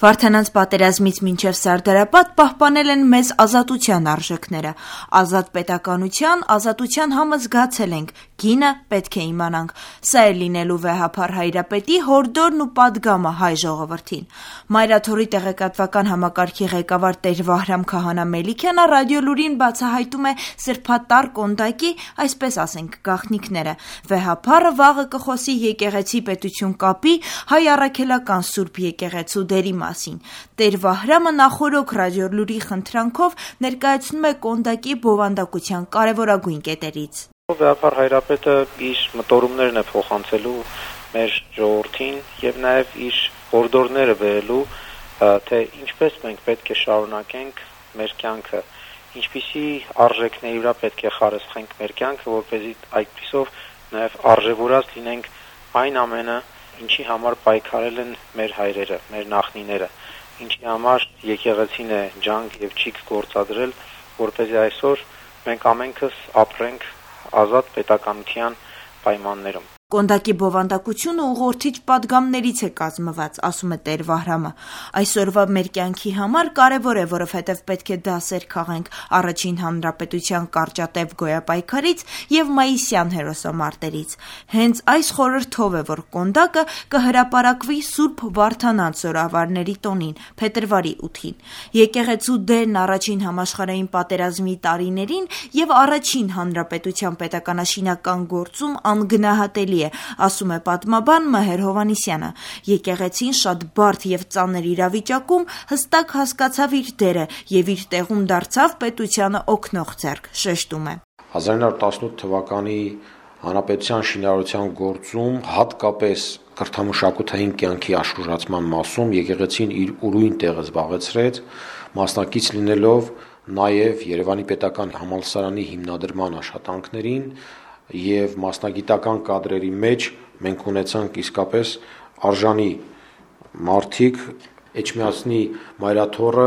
Վարդանանց պատերազմից մինչև Սարդարապատ պահպանել են մեզ ազատության արժեքները։ Ազատ պետականության, ազատության համը զգացել ենք, գինը պետք է իմանանք։ Սա է լինելու վեհափառ հայրապետի հորդորն ու պատգամը հայ ժողովրդին։ Մայրաթորի տեղեկատվական համակարգի ղեկավար Տեր Վահրամ Քահանա Մելիքյանը ռադիոլուրին բացահայտում է սրբատառ կոնդակի, այսպես ասենք, գաղտնիքները։ Վեհափառը վաղը կխոսի եկեղեցի պետություն կապի, հայ առաքելական Սուրբ եկեղեցու դերի մասին։ Տեր Վահրամը նախօրոք ռադիոլուրի խնդրանքով ներկայացնում է կոնդակի բովանդակության կարևորագույն կետերից։ Վեհափառ հայրապետը իր մտորումներն է փոխանցելու մեր ժողովրդին եւ նաեւ իր հորդորները բերելու, թե ինչպես մենք պետք է շարունակենք մեր կյանքը, ինչպիսի արժեքների վրա պետք է խարսխենք մեր կյանքը, որպեսզի այդպիսով նաեւ արժևորած լինենք այն ամենը, ինչի համար պայքարել են մեր հայրերը, մեր նախնիները, ինչի համար եկեղեցին է ջանք եւ ճիգ գործադրել, որպեսզի այսօր մենք ամենքս ապրենք ազատ պետականության պայմաններում։ Կոնդակի բովանդակությունը ուղղորդիչ պատգամներից է կազմված, ասում է Տեր Վահրամը։ Այսօրվա մեր կյանքի համար կարևոր է, որովհետև պետք է դասեր քաղենք Առաջին հանրապետության կարճատև գոյապայքարից եւ մայիսյան հերոսամարտերից։ Հենց այս խորհրդով է, որ կոնդակը կհրապարակվի Սուրբ Վարդանանց օրավարների տոնին, փետրվարի 8-ին։ Եկեղեցու դերն Առաջին համաշխարհային պատերազմի տարիներին եւ Առաջին հանրապետության պետականաշինական գործում անգնահատելի է, ասում է պատմաբան Մհեր Հովհաննիսյանը։ Եկեղեցին շատ բարդ եւ ծանր իրավիճակում հստակ հասկացավ իր դերը եւ իր տեղում դարձավ պետությանը օգնող ձեռք, շեշտում է։ 1918 թվականի հանրապետության շինարարության գործում, հատկապես կրթամշակութային կյանքի աշխուժացման մասում եկեղեցին իր ուրույն տեղը զբաղեցրեց, մասնակից լինելով նաեւ Երևանի պետական համալսարանի հիմնադրման աշխատանքներին եւ մասնագիտական կադրերի մեջ մենք ունեցանք իսկապես արժանի մարդիկ, Էջմիածնի մայրաթոռը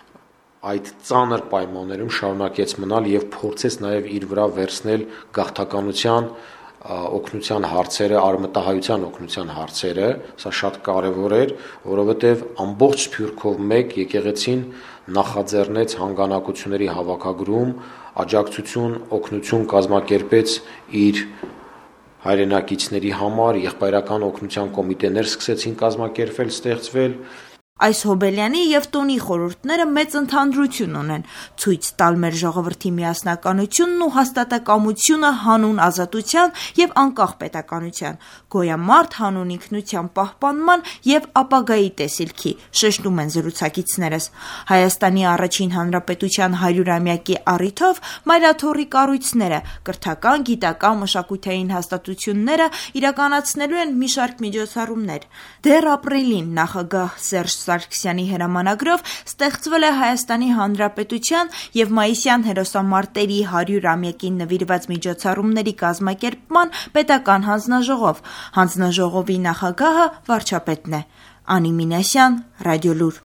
այդ ծանր պայմաններում շարունակեց մնալ եւ փորձեց նաեւ իր վրա վերցնել գաղթականության օգնության հարցերը, արմտահայության օգնության հարցերը, սա շատ կարևոր էր, որովհետեւ ամբողջ Սփյուռքով մեկ եկեղեցին նախաձեռնեց հանգանակությունների հավաքագրում, աջակցություն, օգնություն կազմակերպեց իր հայրենակիցների համար, եղբայրական օգնության կոմիտեներ սկսեցին կազմակերպվել, ստեղծվել։ Այս հոբելյանի եւ տոնի խորհուրդները մեծ ընդհանրություն ունեն, ցույց տալ մեր ժողովրդի միասնականությունն ու հաստատակամությունը հանուն ազատության եւ անկախ պետականության, գոյամարդ հանուն ինքնության պահպանման եւ ապագայի տեսիլքի, շեշտում են զրուցակիցներս։ Հայաստանի Առաջին հանրապետության 100-ամյակի առիթով մայրաթոռի կառույցները, կրթական, գիտական, մշակութային հաստատությունները իրականացնելու են մի շարք միջոցառումներ։ Դեռ ապրիլին նախագահ Սերժ Սարգսյանի հրամանագրով ստեղծվել է Հայաստանի Հանրապետության եւ մայիսյան հերոսամարտերի 100-ամյակին նվիրված միջոցառումների կազմակերպման պետական հանձնաժողով։ Հանձնաժողովի նախագահը վարչապետն է։ Անի Մինասյան, Ռադիոլուր։